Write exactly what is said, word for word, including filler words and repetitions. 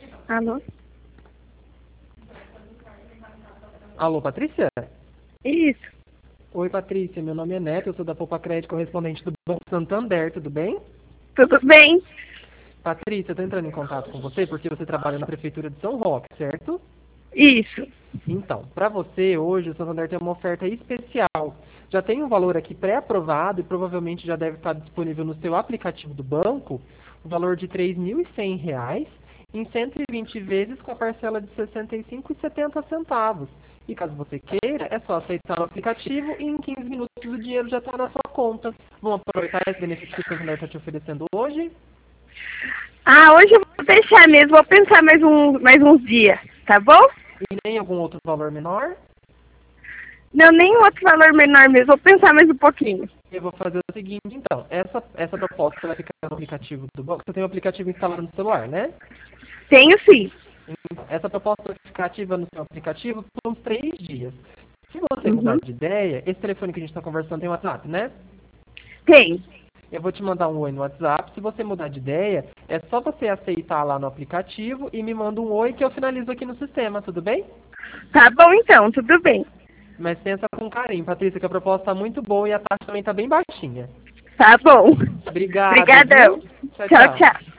Alô? Alô, Patrícia? Isso. Oi, Patrícia. Meu nome é Neto, eu sou da Poupa Crédito, correspondente do Banco Santander, tudo bem? Tudo bem? Patrícia, eu tô entrando em contato com você porque você trabalha na Prefeitura de São Roque, certo? Isso. Então, para você, hoje, o Santander tem uma oferta especial. Já tem um valor aqui pré-aprovado e provavelmente já deve estar disponível no seu aplicativo do banco, o valor de três mil e cem reais em cento e vinte vezes com a parcela de sessenta e cinco reais e setenta centavos. E caso você queira, é só aceitar o aplicativo e em quinze minutos o dinheiro já está na sua conta. Vamos aproveitar esse benefício que o Santander está te oferecendo hoje? Ah, hoje eu vou deixar mesmo, vou pensar mais, um, mais uns dias, tá bom? E nem algum outro valor menor? Não, nenhum outro valor menor mesmo, vou pensar mais um pouquinho. Eu vou fazer o seguinte, então. Essa, essa proposta vai ficar no aplicativo do banco. Você tem o aplicativo instalado no celular, né? Tenho sim. Essa proposta vai ficar ativa no seu aplicativo por uns três dias. Se você Uhum. mudar de ideia, esse telefone que a gente está conversando tem WhatsApp, né? Tem. Eu vou te mandar um oi no WhatsApp. Se você mudar de ideia, é só você aceitar lá no aplicativo e me manda um oi que eu finalizo aqui no sistema, tudo bem? Tá bom então, tudo bem. Mas pensa com carinho, Patrícia, que a proposta está muito boa e a taxa também está bem baixinha. Tá bom. Obrigado, Obrigadão. viu? Tchau, Tchau, tchau. tchau.